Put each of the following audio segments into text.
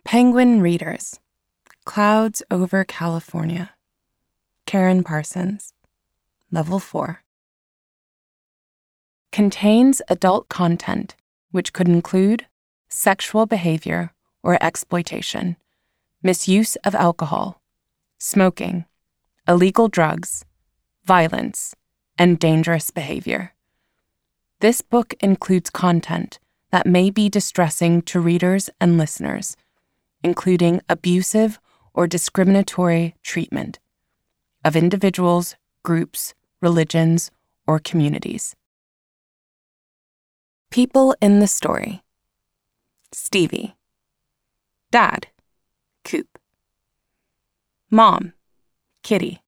Penguin Readers, Clouds Over California. Karen Parsons, Level 4. Contains adult content which could include sexual behavior or exploitation, misuse of alcohol, smoking, illegal drugs, violence, and dangerous behavior. This book includes content that may be distressing to readers and listeners, including abusive or discriminatory treatment of individuals, groups, religions, or communities. People in the story: Stevie. Dad, Coop. Mom, Kitty.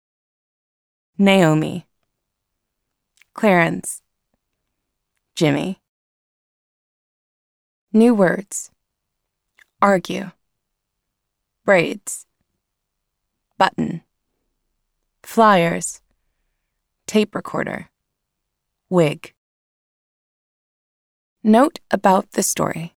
Naomi. Clarence. Jimmy. New words: argue, braids, button, flyers, tape recorder, wig. Note about the story.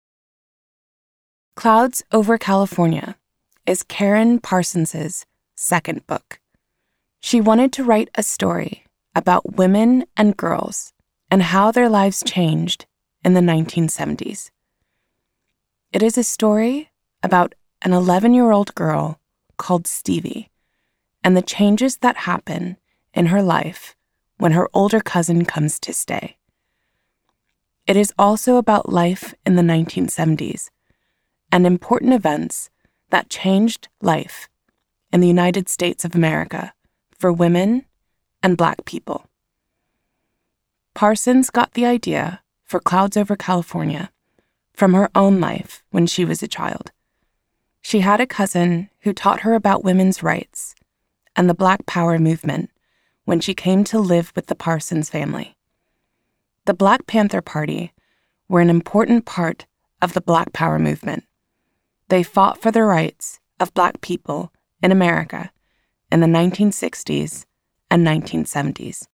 Clouds Over California is Karen Parsons' second book. She wanted to write a story about women and girls and how their lives changed in the 1970s. It is a story about an 11-year-old girl called Stevie and the changes that happen in her life when her older cousin comes to stay. It is also about life in the 1970s and important events that changed life in the United States of America for women and Black people. Parsons got the idea for Clouds Over California from her own life when she was a child. She had a cousin who taught her about women's rights and the Black Power movement when she came to live with the Parsons family. The Black Panther Party were an important part of the Black Power movement. They fought for the rights of Black people in America in the 1960s and 1970s.